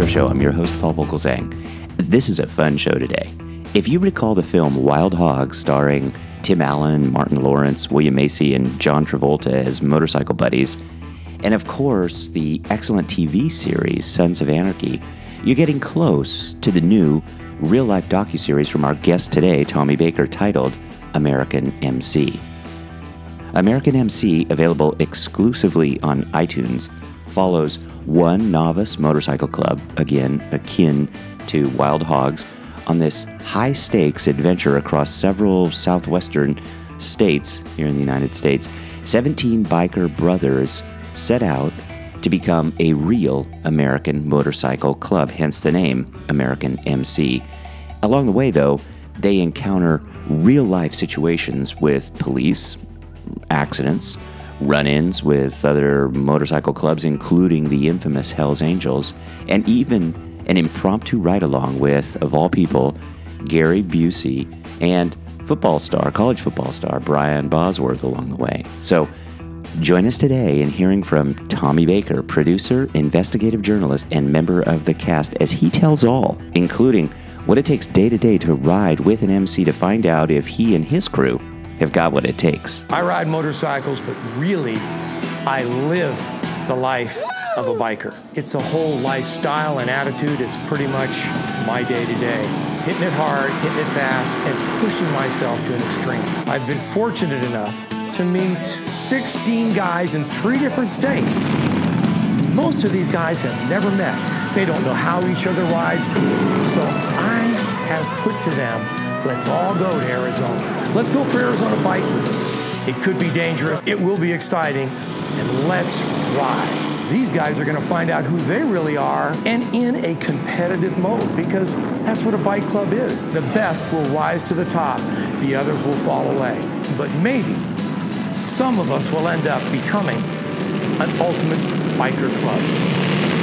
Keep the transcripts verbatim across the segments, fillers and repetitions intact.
Show. I'm your host, Paul Vogelzang. This is a fun show today. If you recall the film Wild Hogs, starring Tim Allen, Martin Lawrence, William Macy, and John Travolta as motorcycle buddies, and of course, the excellent T V series Sons of Anarchy, you're getting close to the new real-life docuseries from our guest today, Tommy Baker, titled American M C. American M C, available exclusively on iTunes, follows one novice motorcycle club, again akin to Wild Hogs, on this high-stakes adventure across several southwestern states here in the United States. seventeen biker brothers set out to become a real American motorcycle club, hence the name American M C. Along the way, though, they encounter real-life situations with police, accidents, run-ins with other motorcycle clubs, including the infamous Hells Angels, and even an impromptu ride-along with, of all people, Gary Busey and football star, college football star, Brian Bosworth along the way. So join us today in hearing from Tommy Baker, producer, investigative journalist, and member of the cast, as he tells all, including what it takes day to day to ride with an M C to find out if he and his crew have got what it takes. I ride motorcycles, but really, I live the life of a biker. It's a whole lifestyle and attitude. It's pretty much my day-to-day. Hitting it hard, hitting it fast, and pushing myself to an extreme. I've been fortunate enough to meet sixteen guys in three different states. Most of these guys have never met. They don't know how each other rides. So I have put to them, let's all go to Arizona. Let's go for Arizona Bike Week. It could be dangerous. It will be exciting. And let's ride. These guys are going to find out who they really are, and in a competitive mode, because that's what a bike club is. The best will rise to the top. The others will fall away. But maybe some of us will end up becoming an ultimate biker club.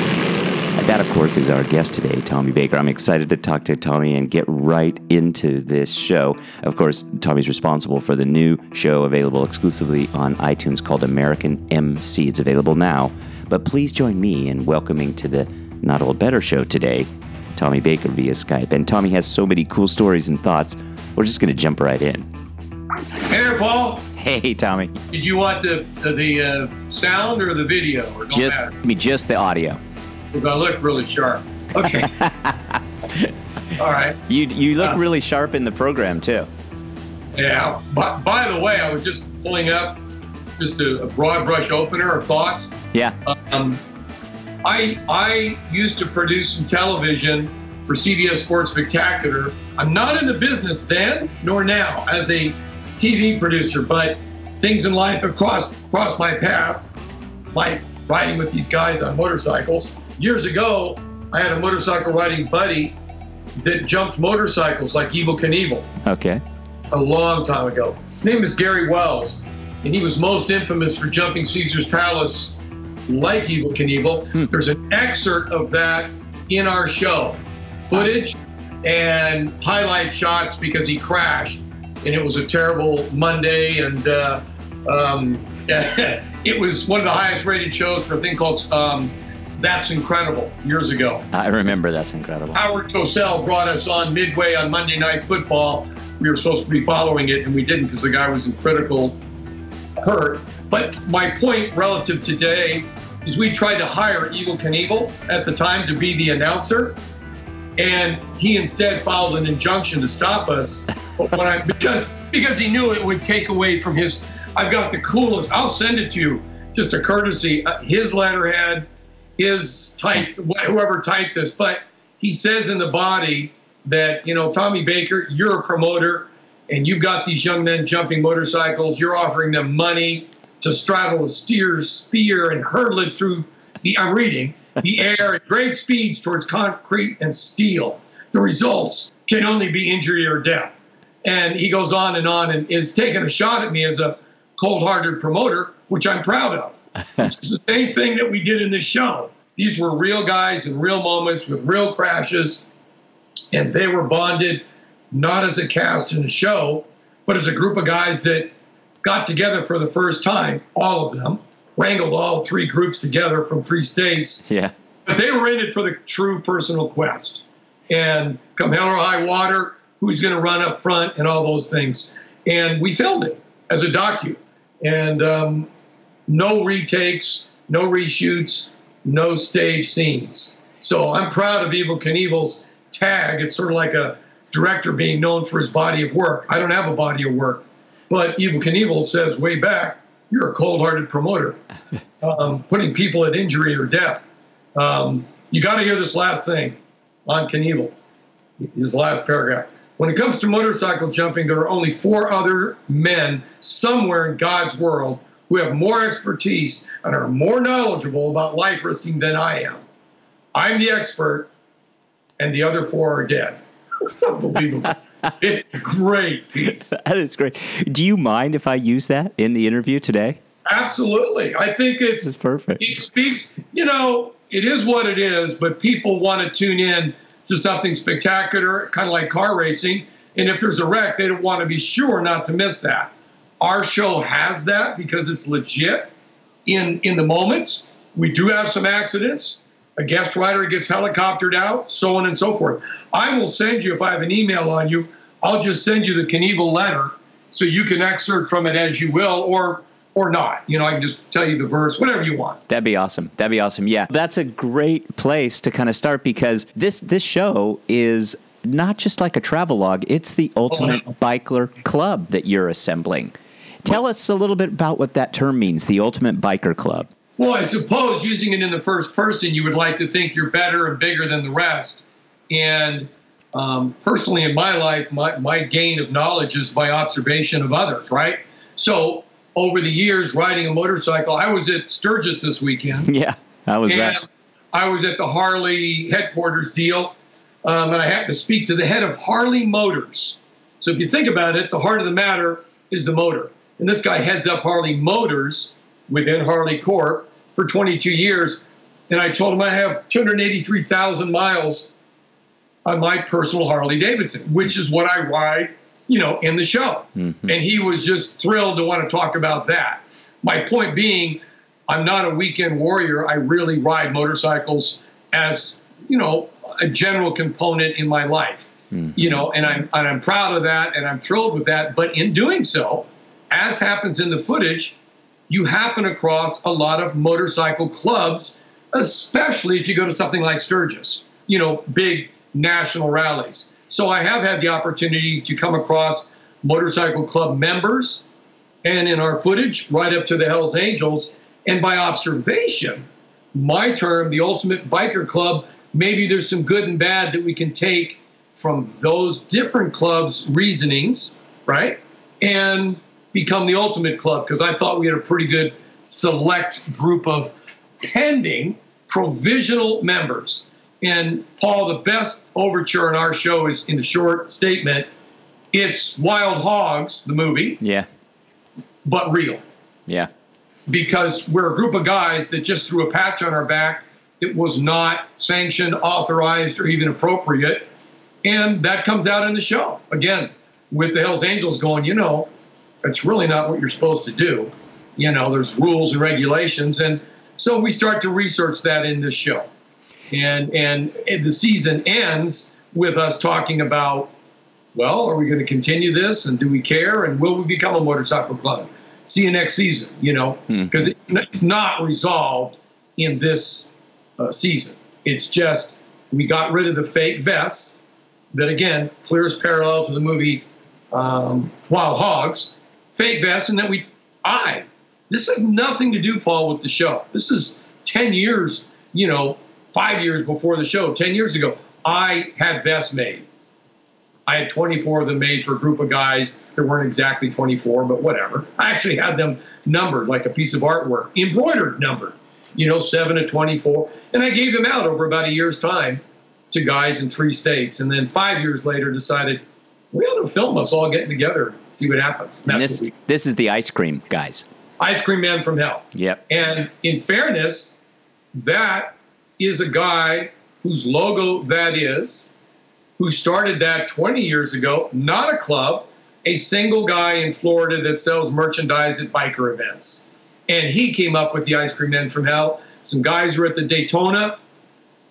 And that, of course, is our guest today, Tommy Baker. I'm excited to talk to Tommy and get right into this show. Of course, Tommy's responsible for the new show available exclusively on iTunes called American M C. It's available now. But please join me in welcoming to the Not Old Better show today, Tommy Baker via Skype. And Tommy has so many cool stories and thoughts, we're just going to jump right in. Hey there, Paul. Hey, Tommy. Did you want the the, the uh, sound or the video? Or don't just, matter? I mean, just the audio. Because I look really sharp. Okay. All right. You you look Uh, really sharp in the program, too. Yeah. By, by the way, I was just pulling up just a, a broad brush opener of thoughts. Yeah. Um, I I used to produce some television for C B S Sports Spectacular. I'm not in the business then, nor now, as a T V producer, but things in life have crossed, crossed my path, like riding with these guys on motorcycles. Years ago, I had a motorcycle riding buddy that jumped motorcycles like Evel Knievel. Okay. A long time ago. His name is Gary Wells, and he was most infamous for jumping Caesar's Palace like Evel Knievel. Hmm. There's an excerpt of that in our show, footage and highlight shots, because he crashed, and it was a terrible Monday, and uh, um, it was one of the highest rated shows for a thing called um, That's Incredible years ago. I remember That's Incredible. Howard Cosell brought us on midway on Monday Night Football. We were supposed to be following it, and we didn't because the guy was in critical hurt. But my point relative to today is we tried to hire Evel Knievel at the time to be the announcer, and he instead filed an injunction to stop us when I, because because he knew it would take away from his. I've got the coolest. I'll send it to you, just a courtesy. Uh, his letterhead, his type, whoever typed this, but he says in the body that, you know, Tommy Baker, you're a promoter, and you've got these young men jumping motorcycles. You're offering them money to straddle a steer's spear and hurtle it through the. I'm reading. The air at great speeds towards concrete and steel. The results can only be injury or death. And he goes on and on and is taking a shot at me as a cold-hearted promoter, which I'm proud of. It's the same thing that we did in this show. These were real guys in real moments with real crashes, and they were bonded not as a cast in a show, but as a group of guys that got together for the first time, all of them, wrangled all three groups together from three states. Yeah. But they were in it for the true personal quest. And come hell or high water, who's going to run up front and all those things. And we filmed it as a docu. And um, no retakes, no reshoots, no stage scenes. So I'm proud of Evel Knievel's tag. It's sort of like a director being known for his body of work. I don't have a body of work. But Evel Knievel says way back, you're a cold-hearted promoter, um, putting people at injury or death. Um, you got to hear this last thing on Knievel, his last paragraph. When it comes to motorcycle jumping, there are only four other men somewhere in God's world who have more expertise and are more knowledgeable about life risking than I am. I'm the expert, and the other four are dead. It's unbelievable. It's a great piece. That is great. Do you mind if I use that in the interview today? Absolutely. I think it's, it's perfect. It speaks, you know, it is what it is, but people want to tune in to something spectacular, kind of like car racing. And if there's a wreck, they don't want to be sure not to miss that. Our show has that because it's legit in, in the moments. We do have some accidents. A guest writer gets helicoptered out, so on and so forth. I will send you, if I have an email on you, I'll just send you the Knievel letter so you can excerpt from it as you will, or or not. You know, I can just tell you the verse, whatever you want. That'd be awesome. That'd be awesome. Yeah, that's a great place to kind of start because this this show is not just like a travel log. It's the Ultimate oh, Biker Club that you're assembling. Tell well, us a little bit about what that term means, the Ultimate Biker Club. Well, I suppose using it in the first person, you would like to think you're better and bigger than the rest. And um, personally in my life, my, my gain of knowledge is by observation of others, right? So over the years, riding a motorcycle, I was at Sturgis this weekend. Yeah, I was and that. I was at the Harley headquarters deal, um, and I had to speak to the head of Harley Motors. So if you think about it, the heart of the matter is the motor. And this guy heads up Harley Motors within Harley Corp for twenty-two years. And I told him I have two hundred eighty-three thousand miles on my personal Harley Davidson, which is what I ride, you know, in the show. Mm-hmm. And he was just thrilled to want to talk about that. My point being, I'm not a weekend warrior. I really ride motorcycles as, you know, a general component in my life, mm-hmm. you know, and I'm, and I'm proud of that and I'm thrilled with that. But in doing so, as happens in the footage, you happen across a lot of motorcycle clubs, especially if you go to something like Sturgis, you know, big national rallies. So I have had the opportunity to come across motorcycle club members and in our footage right up to the Hells Angels. And by observation, my term, the Ultimate Biker Club, maybe there's some good and bad that we can take from those different clubs' reasonings, right? And become the Ultimate Club, because I thought we had a pretty good select group of pending provisional members. And Paul, the best overture in our show is in the short statement. It's Wild Hogs, the movie. Yeah. But real. Yeah. Because we're a group of guys that just threw a patch on our back. It was not sanctioned, authorized, or even appropriate. And that comes out in the show. Again, with the Hells Angels going, you know, it's really not what you're supposed to do. You know, there's rules and regulations. And so we start to research that in this show. And, and the season ends with us talking about, well, are we going to continue this? And do we care? And will we become a motorcycle club? See you next season, you know, because it's, it's not resolved in this uh, season. It's just we got rid of the fake vests that, again, clears parallel to the movie um, Wild Hogs. Fake vests, and then we, I, this has nothing to do, Paul, with the show. This is ten years, you know, five years before the show, ten years ago. I had vests made. I had twenty-four of them made for a group of guys that weren't exactly twenty-four, but whatever. I actually had them numbered like a piece of artwork, embroidered numbered, you know, seven to twenty-four. And I gave them out over about a year's time to guys in three states. And then five years later decided, we ought to film us all getting together and see what happens. And this, we, this is the Ice Cream guys. Ice Cream Man from Hell. Yep. And in fairness, that is a guy whose logo that is, who started that twenty years ago, not a club, a single guy in Florida that sells merchandise at biker events. And he came up with the Ice Cream Men from Hell. Some guys were at the Daytona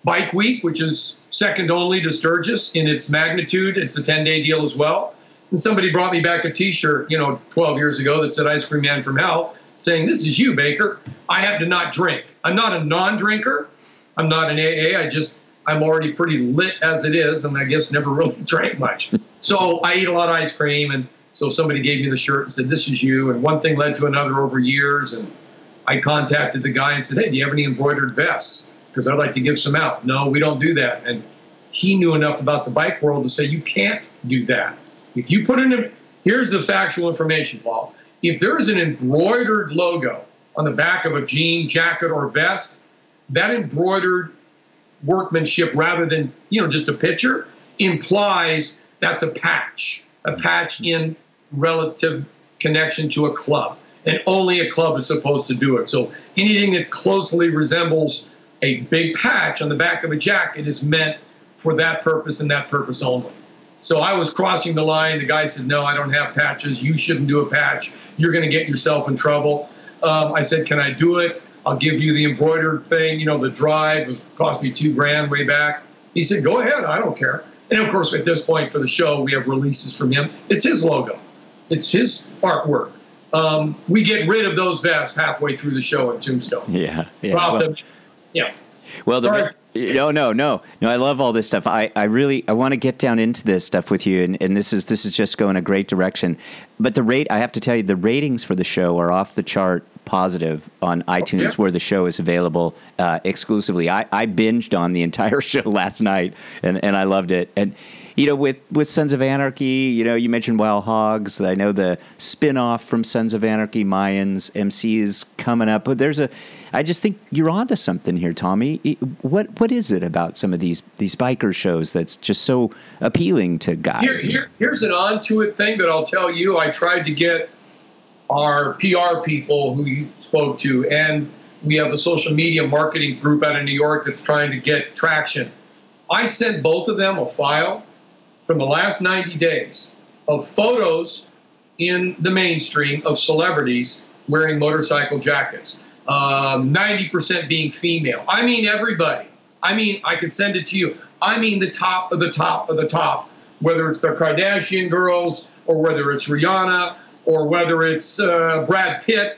Bike Week, which is second only to Sturgis in its magnitude. It's a ten-day deal as well. And somebody brought me back a T-shirt, you know, twelve years ago that said Ice Cream Man from Hell, saying, "This is you, Baker. I have to not drink. I'm not a non-drinker. I'm not an A A. I just, I'm already pretty lit as it is, and I guess never really drank much. So I eat a lot of ice cream, and so somebody gave me the shirt and said, this is you. And one thing led to another over years, and I contacted the guy and said, hey, do you have any embroidered vests? Because I'd like to give some out. No, we don't do that. And he knew enough about the bike world to say, you can't do that. If you put in a, here's the factual information, Paul. If there is an embroidered logo on the back of a jean, jacket, or vest, that embroidered workmanship, rather than, you know, just a picture, implies that's a patch, a patch in relative connection to a club. And only a club is supposed to do it. So anything that closely resembles a big patch on the back of a jacket is meant for that purpose and that purpose only. So I was crossing the line. The guy said, no, I don't have patches. You shouldn't do a patch. You're going to get yourself in trouble. Um, I said, can I do it? I'll give you the embroidered thing. You know, the drive was cost me two grand way back. He said, go ahead. I don't care. And of course, at this point for the show, we have releases from him. It's his logo. It's his artwork. Um, we get rid of those vests halfway through the show in Tombstone. Yeah. yeah. Drop Well, them. Yeah. well the, Sorry. no, no, no, no. I love all this stuff. I, I really, I want to get down into this stuff with you, and, and this is this is just going a great direction. But the rate, I have to tell you, the ratings for the show are off the chart positive on iTunes, yeah. where the show is available uh, exclusively. I, I binged on the entire show last night, and, and I loved it. And you know, with, with Sons of Anarchy, you know, you mentioned Wild Hogs. I know the spin-off from Sons of Anarchy, Mayans, M C is coming up. But there's a, I just think you're onto something here, Tommy. What What is it about some of these these biker shows that's just so appealing to guys? Here, here, here's an onto it thing that I'll tell you. I tried to get our P R people who you spoke to, and we have a social media marketing group out of New York that's trying to get traction. I sent both of them a file from the last ninety days of photos in the mainstream of celebrities wearing motorcycle jackets, um, ninety percent being female. I mean, everybody. I mean, I could send it to you. I mean, the top of the top of the top, whether it's the Kardashian girls or whether it's Rihanna or whether it's uh, Brad Pitt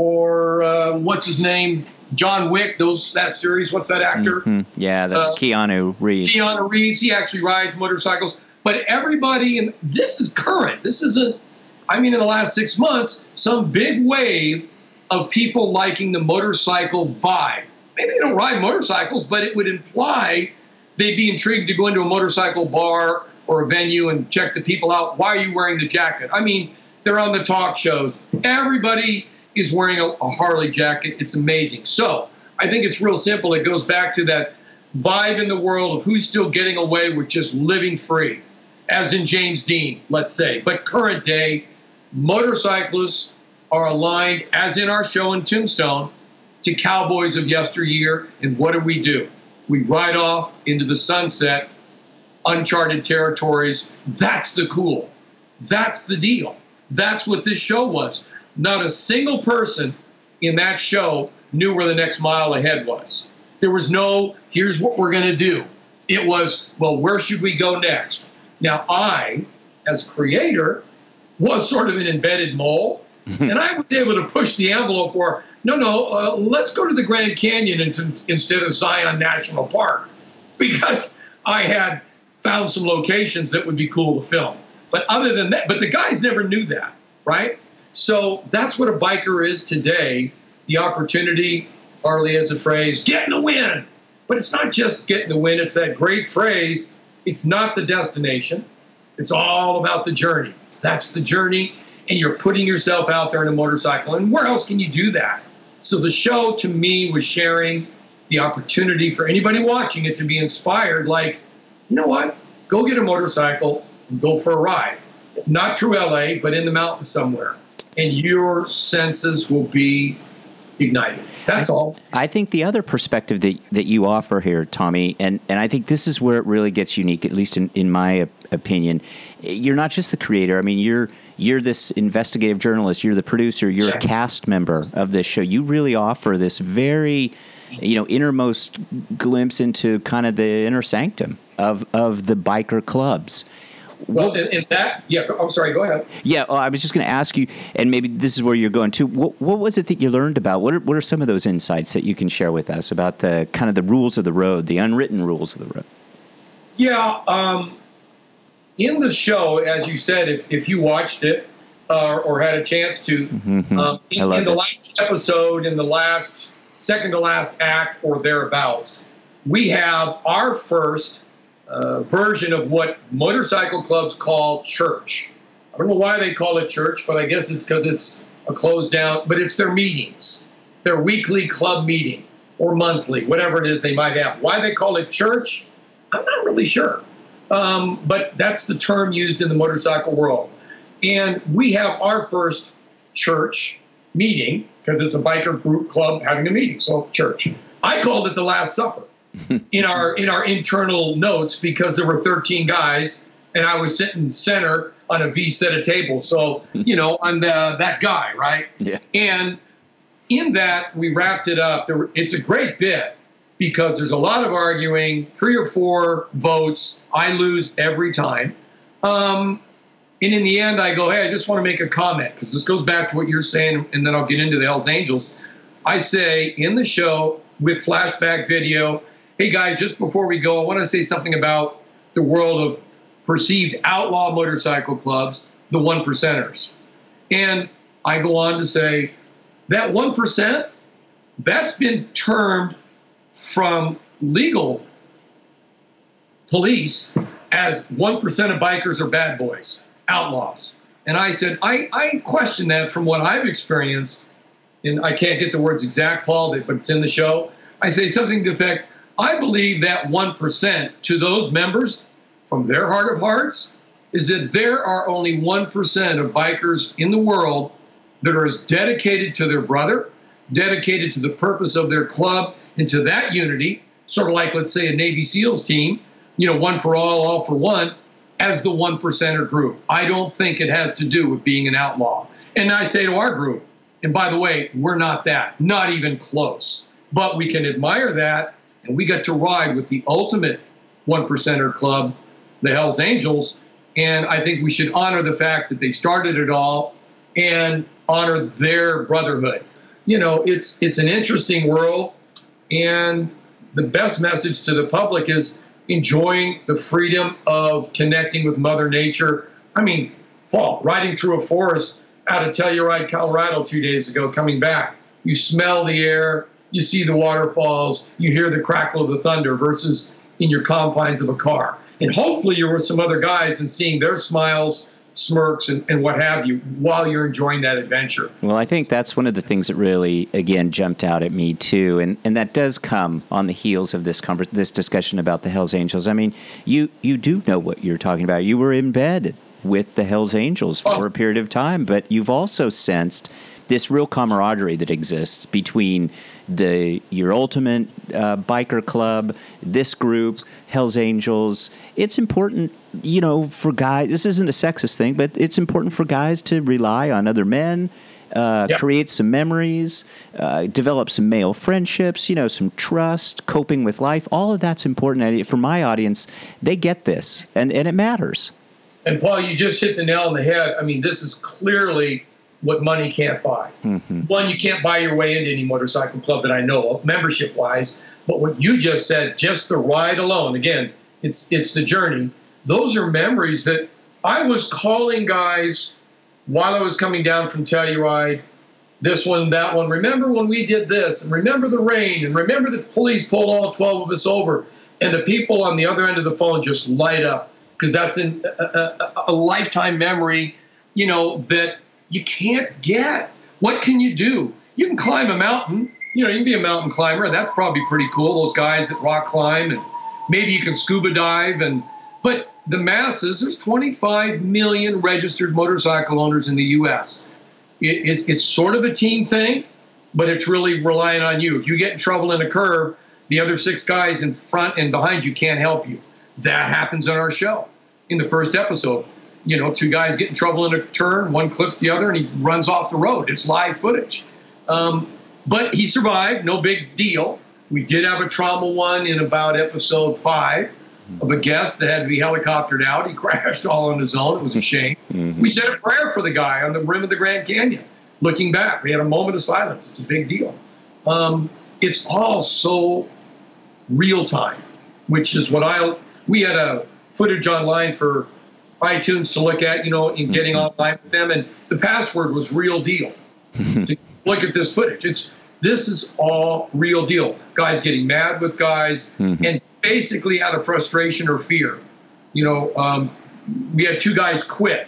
or uh, what's his name, John Wick, those that series. What's that actor? Mm-hmm. Yeah, that's uh, Keanu Reeves. Keanu Reeves. He actually rides motorcycles. But everybody, and this is current. This isn't, I mean, in the last six months, some big wave of people liking the motorcycle vibe. Maybe they don't ride motorcycles, but it would imply they'd be intrigued to go into a motorcycle bar or a venue and check the people out. Why are you wearing the jacket? I mean, they're on the talk shows. Everybody is wearing a, a Harley jacket. It's amazing. So I think it's real simple. It goes back to that vibe in the world of who's still getting away with just living free, as in James Dean, let's say. But current day, motorcyclists are aligned, as in our show in Tombstone, to cowboys of yesteryear. And what do we do? We ride off into the sunset, uncharted territories. That's the cool. That's the deal. That's what this show was. Not a single person in that show knew where the next mile ahead was. There was no, here's what we're going to do. It was, well, where should we go next? Now, I, as creator, was sort of an embedded mole, and I was able to push the envelope where, no, no, uh, let's go to the Grand Canyon into, instead of Zion National Park, because I had found some locations that would be cool to film. But other than that, but the guys never knew that, right? So that's what a biker is today. The opportunity, Harley has a phrase, get in the wind. But it's not just get in the wind. It's that great phrase. It's not the destination. It's all about the journey. That's the journey. And you're putting yourself out there in a motorcycle. And where else can you do that? So the show, to me, was sharing the opportunity for anybody watching it to be inspired. Like, you know what? Go get a motorcycle and go for a ride. Not through L A, but in the mountains somewhere. And your senses will be ignited. That's I, all. I think the other perspective that, that you offer here, Tommy, and, and I think this is where it really gets unique, at least in, in my opinion. You're not just the creator. I mean, you're you're this investigative journalist. You're the producer. You're yeah. a cast member of this show. You really offer this very you know, innermost glimpse into kind of the inner sanctum of, of the biker clubs. Well, in, in that, yeah, I'm sorry, go ahead. Yeah, well, I was just going to ask you, and maybe this is where you're going to, what, what was it that you learned about? What are, what are some of those insights that you can share with us about the kind of the rules of the road, the unwritten rules of the road? Yeah, um, in the show, as you said, if, if you watched it uh, or had a chance to, mm-hmm. um, in, in the it. last episode, in the last, second to last act or thereabouts, we have our first Uh, version of what motorcycle clubs call church. I don't know why they call it church, but I guess it's because it's a closed down, but it's their meetings, their weekly club meeting or monthly, whatever it is they might have. Why they call it church, I'm not really sure. Um, but that's the term used in the motorcycle world. And we have our first church meeting because it's a biker group club having a meeting, so church. I called it the Last Supper. in our in our internal notes because there were thirteen guys and I was sitting center on a V set of tables. So, you know, I'm the, that guy, right? Yeah. And in that, we wrapped it up. There were, it's a great bit because there's a lot of arguing, three or four votes. I lose every time. Um, and in the end, I go, hey, I just want to make a comment because this goes back to what you're saying, and then I'll get into the Hells Angels. I say in the show with flashback video, hey, guys, just before we go, I want to say something about the world of perceived outlaw motorcycle clubs, the one percenters. And I go on to say that one percent, that's been termed from legal police as one percent of bikers are bad boys, outlaws. And I said, I, I question that from what I've experienced, and I can't get the words exact, Paul, but it's in the show. I say something to the effect, I believe that one percent to those members from their heart of hearts is that there are only one percent of bikers in the world that are as dedicated to their brother, dedicated to the purpose of their club and to that unity, sort of like, let's say, a Navy SEALs team, you know, one for all, all for one, as the one percenter group. I don't think it has to do with being an outlaw. And I say to our group, and by the way, we're not that, not even close, but we can admire that. And we got to ride with the ultimate one percenter club, the Hells Angels. And I think we should honor the fact that they started it all and honor their brotherhood. You know, it's it's an interesting world. And the best message to the public is enjoying the freedom of connecting with Mother Nature. I mean, Paul, riding through a forest out of Telluride, Colorado two days ago, coming back, you smell the air. You see the waterfalls, you hear the crackle of the thunder versus in your confines of a car. And hopefully you're with some other guys and seeing their smiles, smirks, and, and what have you while you're enjoying that adventure. Well, I think that's one of the things that really, again, jumped out at me, too. And and that does come on the heels of this conver- this discussion about the Hells Angels. I mean, you, you do know what you're talking about. You were embedded with the Hells Angels for oh. a period of time, but you've also sensed this real camaraderie that exists between the your ultimate uh, biker club, this group, Hells Angels. It's important, you know, for guys. This isn't a sexist thing, but it's important for guys to rely on other men, uh, yep. create some memories, uh, develop some male friendships, you know, some trust, coping with life. All of that's important. And for my audience, they get this, and, and it matters. And Paul, you just hit the nail on the head. I mean, this is clearly what money can't buy. Mm-hmm. One, you can't buy your way into any motorcycle club that I know of, membership-wise. But what you just said, just the ride alone, again, it's it's the journey. Those are memories that I was calling guys while I was coming down from Telluride, this one, that one. Remember when we did this? And remember the rain? And remember the police pulled all twelve of us over? And the people on the other end of the phone just light up because that's in a, a, a lifetime memory, you know, that you can't get. What can you do? You can climb a mountain. You know, you can be a mountain climber. That's probably pretty cool, those guys that rock climb. And maybe you can scuba dive. And But the masses, there's twenty-five million registered motorcycle owners in the U S It, it's, it's sort of a team thing, but it's really relying on you. If you get in trouble in a curve, the other six guys in front and behind you can't help you. That happens on our show in the first episode. You know, two guys get in trouble in a turn, one clips the other, and he runs off the road. It's live footage. Um, but he survived, no big deal. We did have a trauma one in about episode five of a guest that had to be helicoptered out. He crashed all on his own. It was a shame. Mm-hmm. We said a prayer for the guy on the rim of the Grand Canyon. Looking back, we had a moment of silence. It's a big deal. Um, it's all so real time, which is what I, we had a footage online for iTunes to look at, you know, in getting mm-hmm. online with them. And the password was real deal. To look at this footage. It's, this is all real deal. Guys getting mad with guys mm-hmm. and basically out of frustration or fear. You know, um, we had two guys quit.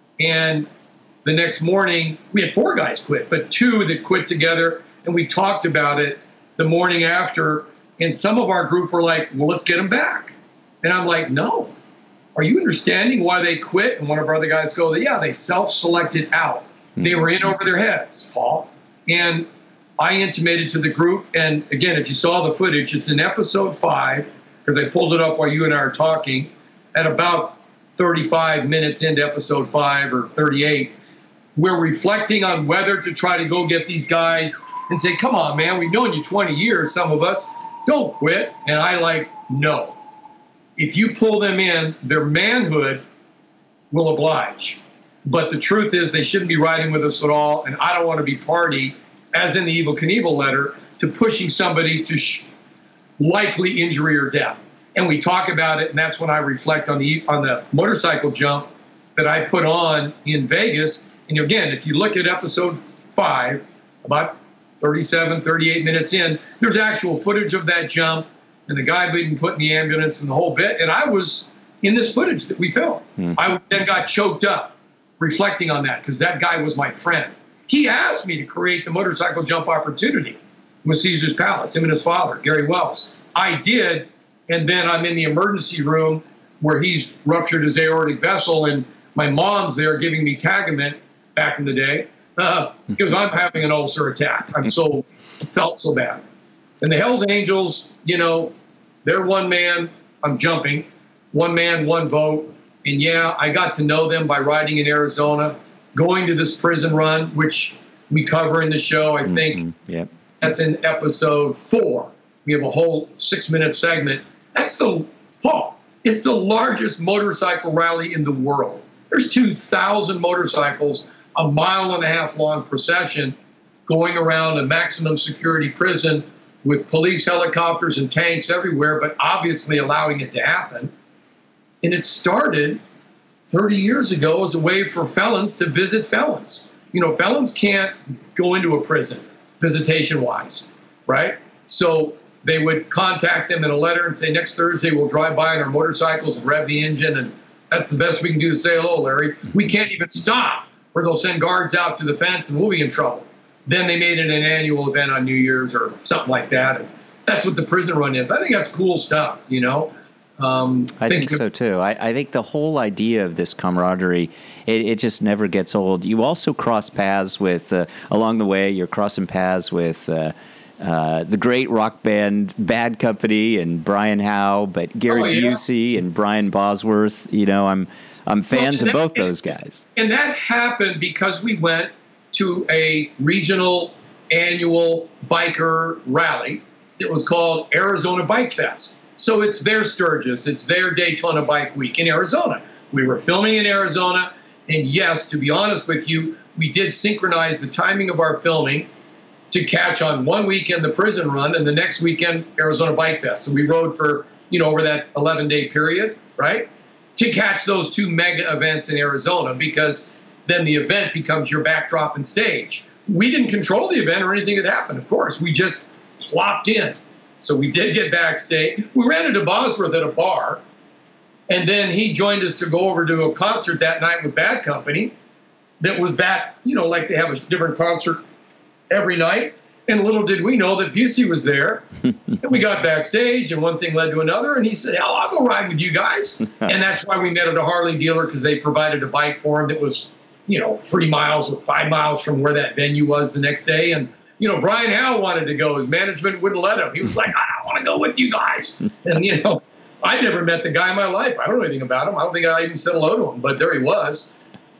And the next morning, we had four guys quit, but two that quit together. And we talked about it the morning after. And some of our group were like, well, let's get them back. And I'm like, no. Are you understanding why they quit? And one of our other guys go, yeah, they self-selected out. Mm-hmm. They were in over their heads, Paul. And I intimated to the group. And again, if you saw the footage, it's in episode five, because I pulled it up while you and I are talking, at about thirty-five minutes into episode five or thirty-eight. We're reflecting on whether to try to go get these guys and say, come on, man, we've known you twenty years, some of us, don't quit. And I like, no. If you pull them in, their manhood will oblige. But the truth is they shouldn't be riding with us at all, and I don't want to be party, as in the Evel Knievel letter, to pushing somebody to sh- likely injury or death. And we talk about it, and that's when I reflect on the on the motorcycle jump that I put on in Vegas. And again, if you look at episode five, about thirty-seven, thirty-eight minutes in, there's actual footage of that jump and the guy being put in the ambulance and the whole bit. And I was in this footage that we filmed. Mm-hmm. I then got choked up reflecting on that because that guy was my friend. He asked me to create the motorcycle jump opportunity with Caesar's Palace, him and his father, Gary Wells. I did, and then I'm in the emergency room where he's ruptured his aortic vessel, and my mom's there giving me Tagamet back in the day uh, because I'm having an ulcer attack. I'm so felt so bad. And the Hells Angels, you know, they're one man. I'm jumping. One man, one vote. And yeah, I got to know them by riding in Arizona, going to this prison run, which we cover in the show. I think mm-hmm. yep. That's in episode four. We have a whole six-minute segment. That's the, Paul, it's the largest motorcycle rally in the world. There's two thousand motorcycles, a mile and a half long procession going around a maximum security prison with police helicopters and tanks everywhere, but obviously allowing it to happen. And it started thirty years ago as a way for felons to visit felons. You know, felons can't go into a prison visitation-wise, right? So they would contact them in a letter and say, next Thursday we'll drive by on our motorcycles and rev the engine, and that's the best we can do to say hello, Larry. We can't even stop, or they'll send guards out to the fence and we'll be in trouble. Then they made it an annual event on New Year's or something like that. And that's what the prison run is. I think that's cool stuff, you know? Um, I think, think so too. I, I think the whole idea of this camaraderie, it, it just never gets old. You also cross paths with, uh, along the way, you're crossing paths with uh, uh, the great rock band Bad Company and Brian Howe, but Gary oh, yeah. Busey and Brian Bosworth. You know, I'm I'm fans well, of both and, those guys. And that happened because we went to a regional annual biker rally. It was called Arizona Bike Fest. So it's their Sturgis, it's their Daytona Bike Week in Arizona. We were filming in Arizona, and yes, to be honest with you, we did synchronize the timing of our filming to catch on one weekend the prison run and the next weekend Arizona Bike Fest. So we rode for, you know, over that eleven-day period, right, to catch those two mega events in Arizona, because then the event becomes your backdrop and stage. We didn't control the event or anything that happened, of course. We just plopped in. So we did get backstage. We ran into Bosworth at a bar, and then he joined us to go over to a concert that night with Bad Company that was that, you know, like they have a different concert every night. And little did we know that Busey was there. And we got backstage, and one thing led to another, and he said, oh, I'll go ride with you guys. And that's why we met at a Harley dealer, because they provided a bike for him that was, you know, three miles or five miles from where that venue was the next day. And you know, Brian Howe wanted to go. His management wouldn't let him. He was like, I don't want to go with you guys. And, you know, I never met the guy in my life. I don't know anything about him. I don't think I even said hello to him, but there he was.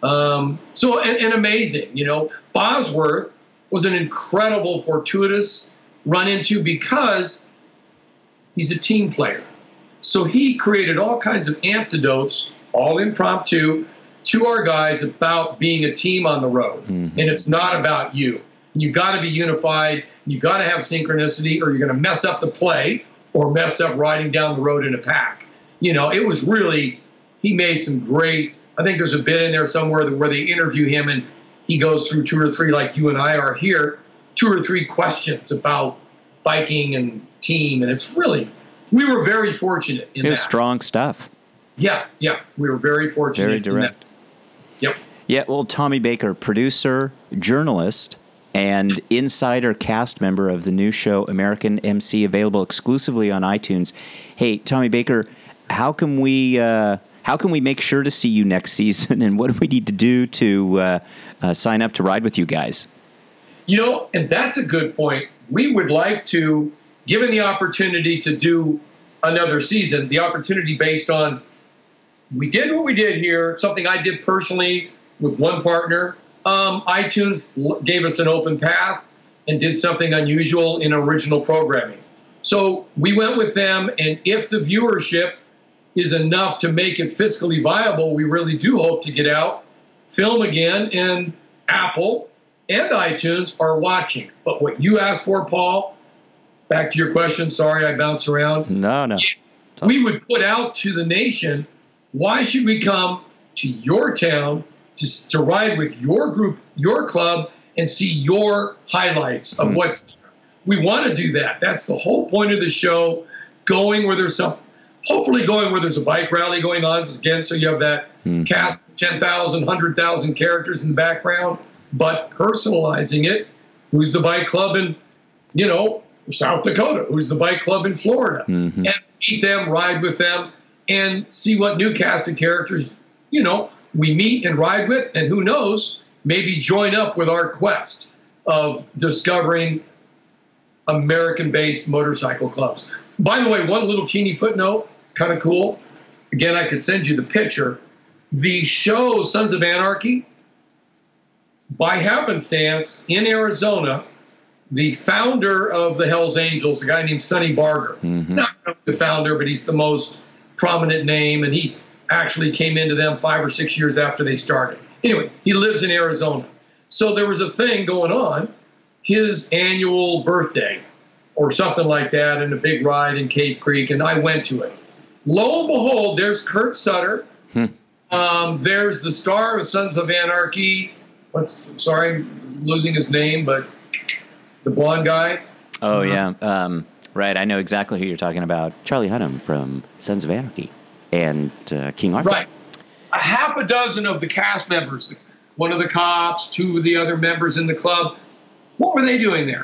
Um, so, and, and amazing, you know. Bosworth was an incredible, fortuitous run into because he's a team player. So he created all kinds of antidotes, all impromptu, to our guys about being a team on the road. Mm-hmm. And it's not about you. You got to be unified. You got to have synchronicity, or you're going to mess up the play or mess up riding down the road in a pack. You know, it was really, he made some great, I think there's a bit in there somewhere where they interview him and he goes through two or three, like you and I are here, two or three questions about biking and team. And it's really, we were very fortunate in it was that. Strong stuff. Yeah, yeah. We were very fortunate. Very direct. Yep. Yeah, well, Tommy Baker, producer, journalist, and insider cast member of the new show American M C, available exclusively on iTunes. Hey, Tommy Baker, how can we uh, how can we make sure to see you next season, and what do we need to do to uh, uh, sign up to ride with you guys? You know, and that's a good point. We would like to, given the opportunity to do another season, the opportunity based on, we did what we did here, something I did personally with one partner. Um, iTunes gave us an open path and did something unusual in original programming. So we went with them, and if the viewership is enough to make it fiscally viable, we really do hope to get out, film again, and Apple and iTunes are watching. But what you asked for, Paul, back to your question, sorry I bounce around. No, no. We would put out to the nation, why should we come to your town to, to ride with your group, your club, and see your highlights of mm. what's there? We want to do that. That's the whole point of the show, going where there's some, hopefully going where there's a bike rally going on, again, so you have that mm. cast of ten thousand, one hundred thousand characters in the background, but personalizing it. Who's the bike club in, you know, South Dakota? Who's the bike club in Florida? Mm-hmm. And meet them, ride with them, and see what new cast of characters, you know, we meet and ride with, and who knows, maybe join up with our quest of discovering American-based motorcycle clubs. By the way, one little teeny footnote, kind of cool. Again, I could send you the picture. The show Sons of Anarchy, by happenstance, in Arizona, the founder of the Hells Angels, a guy named Sonny Barger. Mm-hmm. He's not the founder, but he's the most prominent name, and he actually came into them five or six years after they started. Anyway, he lives in Arizona. So there was a thing going on, his annual birthday or something like that, in a big ride in Cave Creek, and I went to it. Lo and behold, there's Kurt Sutter. Hmm. Um, there's the star of Sons of Anarchy. What's, sorry, I'm losing his name, but the blonde guy. Oh, yeah. Um, right. I know exactly who you're talking about. Charlie Hunnam from Sons of Anarchy and uh, King Arthur. Right. A half a dozen of the cast members, one of the cops, two of the other members in the club. What were they doing there?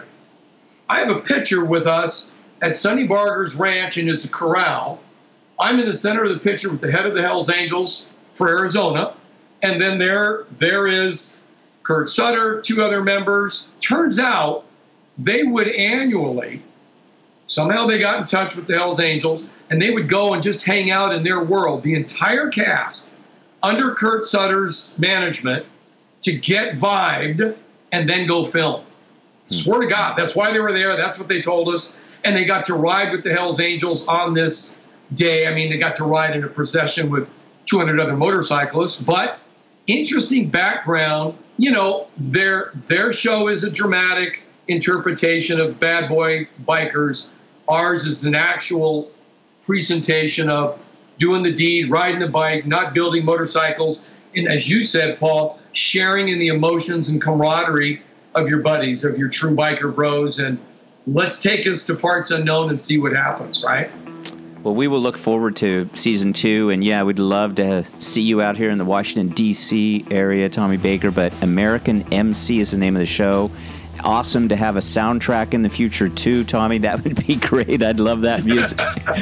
I have a picture with us at Sonny Barger's ranch in his corral. I'm in the center of the picture with the head of the Hells Angels for Arizona. And then there, there is Kurt Sutter, two other members. Turns out they would annually, somehow they got in touch with the Hells Angels, and they would go and just hang out in their world, the entire cast, under Kurt Sutter's management, to get vibed and then go film. Mm. Swear to God, that's why they were there. That's what they told us. And they got to ride with the Hells Angels on this day. I mean, they got to ride in a procession with two hundred other motorcyclists. But interesting background, you know, their their show is a dramatic interpretation of Bad Boy Bikers. Ours is an actual presentation of doing the deed, riding the bike, not building motorcycles, and as you said, Paul, sharing in the emotions and camaraderie of your buddies, of your true biker bros, and let's take us to parts unknown and see what happens, right? Well, we will look forward to season two, and yeah, we'd love to see you out here in the Washington, D C area, Tommy Baker, but American M C is the name of the show. Awesome to have a soundtrack in the future, too, Tommy. That would be great. I'd love that music.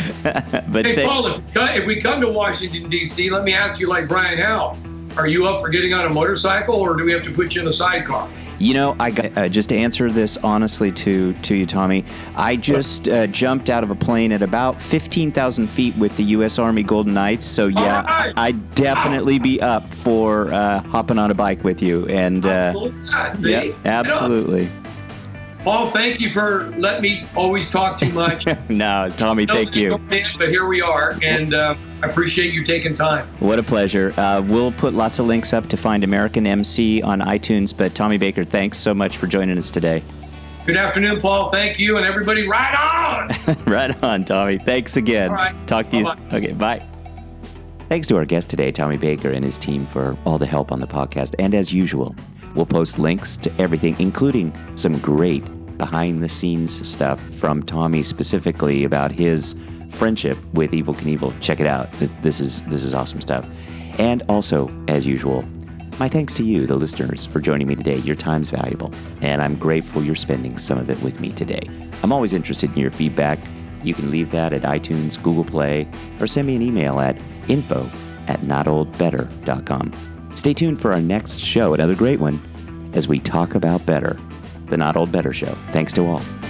but hey, Paul, if, if we come to Washington, D C, let me ask you like Brian Howe. Are you up for getting on a motorcycle, or do we have to put you in a sidecar? You know, I got, uh, just to answer this honestly to to you, Tommy, I just uh, jumped out of a plane at about fifteen thousand feet with the U S Army Golden Knights. So, yeah, right. I'd definitely be up for uh, hopping on a bike with you. And uh, yeah, absolutely. Paul, thank you for letting me always talk too much. No, Tommy, No, thank you. no, but here we are, and uh, I appreciate you taking time. What a pleasure. Uh, we'll put lots of links up to find American M C on iTunes, but Tommy Baker, thanks so much for joining us today. Good afternoon, Paul. Thank you, and everybody, right on! Right on, Tommy. Thanks again. All right. Talk to Bye-bye. you. Okay, bye. Thanks to our guest today, Tommy Baker, and his team for all the help on the podcast. And as usual, we'll post links to everything, including some great behind-the-scenes stuff from Tommy specifically about his friendship with Evel Knievel. Check it out. This is this is awesome stuff. And also, as usual, my thanks to you, the listeners, for joining me today. Your time's valuable, and I'm grateful you're spending some of it with me today. I'm always interested in your feedback. You can leave that at iTunes, Google Play, or send me an email at info at not old better dot com. Stay tuned for our next show, another great one, as we talk about better. The Not Old Better Show. Thanks to all.